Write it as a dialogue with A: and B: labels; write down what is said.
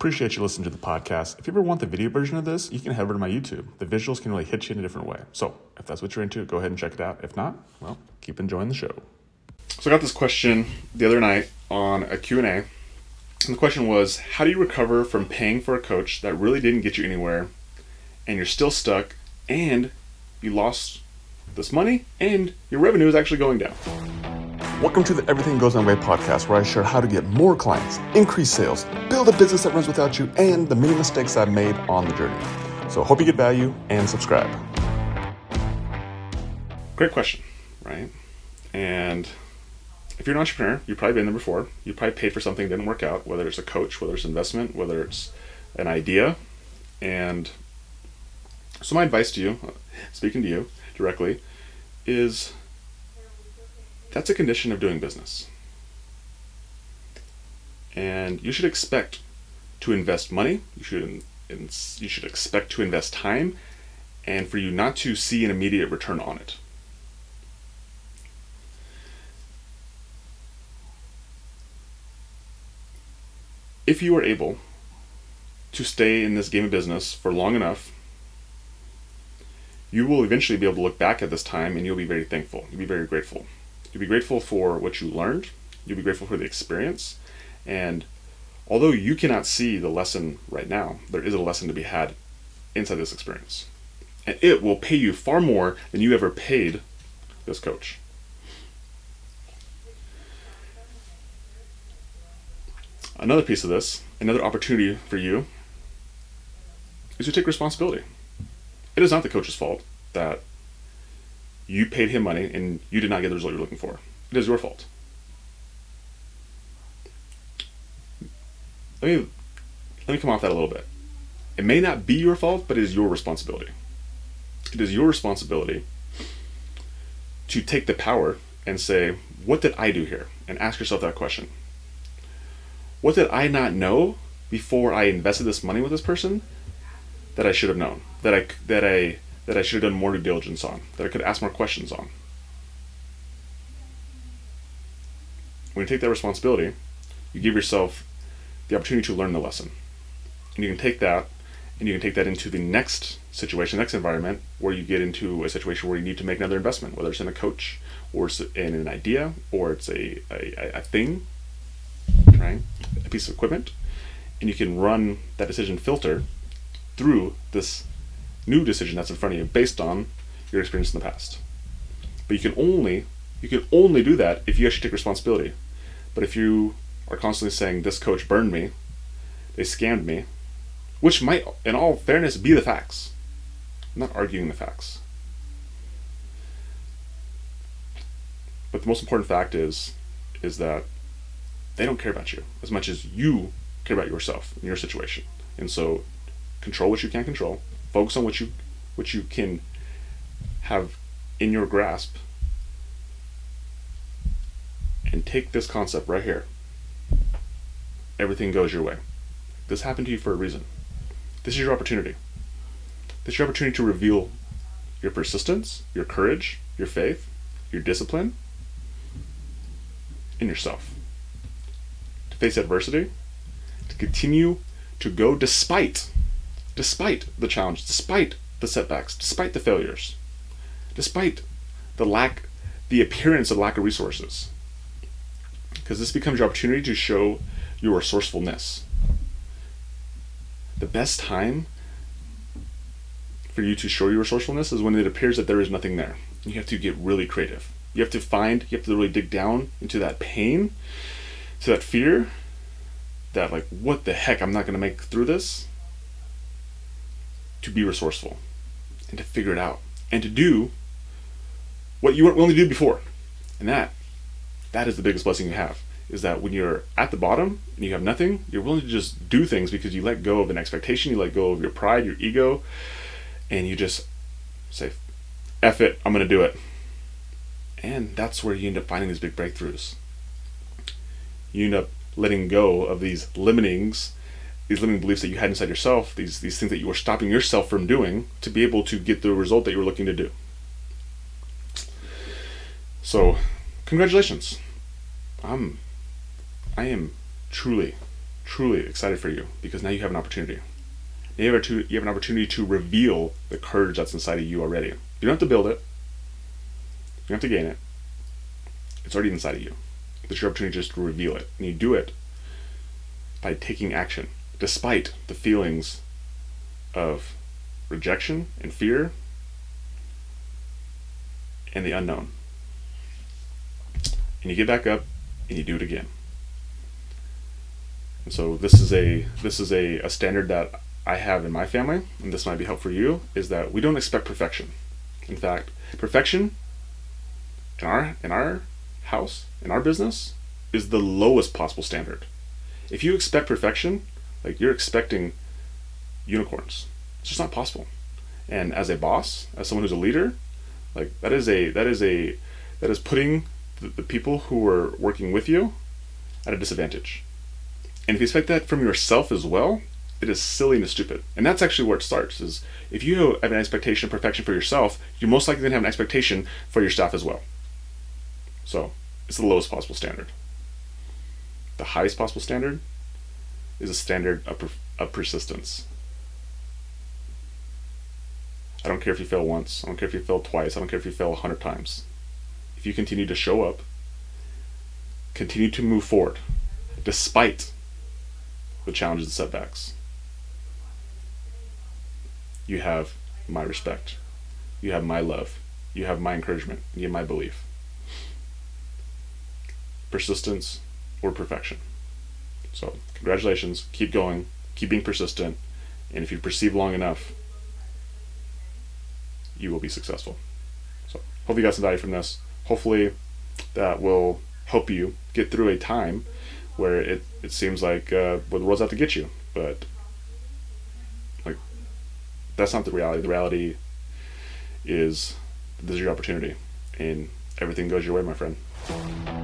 A: Appreciate you listening to the podcast. If you ever want the video version of this, you can head over to my YouTube. The visuals can really hit you in a different way. So if that's what you're into, go ahead and check it out. If not, well, keep enjoying the show. So I got this question the other night on a Q&A. And the question was, how do you recover from paying for a coach that really didn't get you anywhere, and you're still stuck, and you lost this money, and your revenue is actually going down? Welcome to the Everything Goes My Way podcast, where I share how to get more clients, increase sales, build a business that runs without you, and the many mistakes I've made on the journey. So hope you get value and subscribe. Great question, right? And if you're an entrepreneur, you've probably been there before. You probably paid for something that didn't work out, whether it's a coach, whether it's investment, whether it's an idea. And so my advice to you, speaking to you directly, is that's a condition of doing business. And you should expect to invest money. You should expect to invest time, and for you not to see an immediate return on it. If you are able to stay in this game of business for long enough, you will eventually be able to look back at this time and you'll be very thankful. You'll be very grateful. You'll be grateful for what you learned. You'll be grateful for the experience. And although you cannot see the lesson right now, there is a lesson to be had inside this experience. And it will pay you far more than you ever paid this coach. Another piece of this, another opportunity for you, is to take responsibility. It is not the coach's fault that you paid him money and you did not get the result you're looking for. It is your fault. Let me come off that a little bit. It may not be your fault, but it is your responsibility. It is your responsibility to take the power and say, what did I do here? And ask yourself that question. What did I not know before I invested this money with this person that I should have known, that I should have done more due diligence on, that I could ask more questions on? When you take that responsibility, you give yourself the opportunity to learn the lesson. And you can take that into the next situation, next environment, where you get into a situation where you need to make another investment, whether it's in a coach, or it's in an idea, or it's a thing, right? A piece of equipment. And you can run that decision filter through this new decision that's in front of you based on your experience in the past. But you can only do that if you actually take responsibility. But if you are constantly saying, this coach burned me, they scammed me, which might, in all fairness, be the facts. I'm not arguing the facts. But the most important fact is that they don't care about you as much as you care about yourself and your situation. And so control what you can control. Focus on what you can have in your grasp, and take this concept right here. Everything goes your way. This happened to you for a reason. This is your opportunity. This is your opportunity to reveal your persistence, your courage, your faith, your discipline, in yourself. To face adversity, to continue to go despite the challenge, despite the setbacks, despite the failures, despite the appearance of lack of resources. Because this becomes your opportunity to show your resourcefulness. The best time for you to show your resourcefulness is when it appears that there is nothing there. You have to get really creative. You have to really dig down into that pain, to that fear, that like, what the heck, I'm not going to make through this. To be resourceful and to figure it out and to do what you weren't willing to do before. And that is the biggest blessing you have, is that when you're at the bottom and you have nothing, you're willing to just do things because you let go of an expectation, you let go of your pride, your ego, and you just say, F it, I'm going to do it. And that's where you end up finding these big breakthroughs. You end up letting go of these limiting beliefs that you had inside yourself, these things that you were stopping yourself from doing to be able to get the result that you were looking to do. So, congratulations. I am truly truly excited for you, because now you have an opportunity. Now you have an opportunity to reveal the courage that's inside of you already. You don't have to build it. You don't have to gain it. It's already inside of you. It's your opportunity just to reveal it. And you do it by taking action, despite the feelings of rejection and fear and the unknown. And you get back up and you do it again. And so this is a standard that I have in my family, and this might be helpful for you, is that we don't expect perfection. In fact, perfection in our house, in our business, is the lowest possible standard. If you expect perfection, like, you're expecting unicorns. It's just not possible. And as a boss, as someone who's a leader, like, that is putting the people who are working with you at a disadvantage. And if you expect that from yourself as well, it is silly and stupid. And that's actually where it starts, is if you have an expectation of perfection for yourself, you're most likely going to have an expectation for your staff as well. So it's the lowest possible standard. The highest possible standard is a standard of persistence. I don't care if you fail once. I don't care if you fail twice. I don't care if you fail 100 times. If you continue to show up, continue to move forward, despite the challenges and setbacks, you have my respect. You have my love. You have my encouragement. You have my belief. Persistence or perfection. So congratulations. Keep going. Keep being persistent. And if you perceive long enough, you will be successful. So hope you got some value from this. Hopefully that will help you get through a time where it seems like the world's out to get you. But like, that's not the reality. The reality is this is your opportunity, and everything goes your way, my friend.